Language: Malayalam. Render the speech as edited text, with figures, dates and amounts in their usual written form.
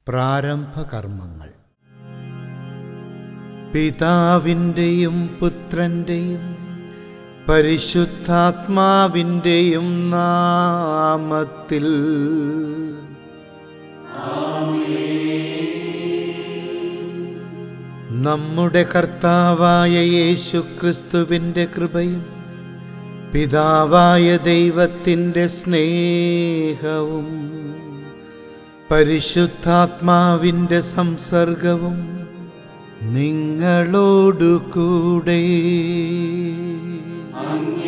പ്രാരംഭകർമ്മങ്ങൾ. പിതാവിൻ്റെയും പുത്രൻ്റെയും പരിശുദ്ധാത്മാവിൻ്റെയും നാമത്തിൽ നമ്മുടെ കർത്താവായ യേശുക്രിസ്തുവിൻ്റെ കൃപയും പിതാവായ ദൈവത്തിൻ്റെ സ്നേഹവും പരിശുദ്ധാത്മാവിൻ്റെ സംസർഗവും നിങ്ങളോടുകൂടെ.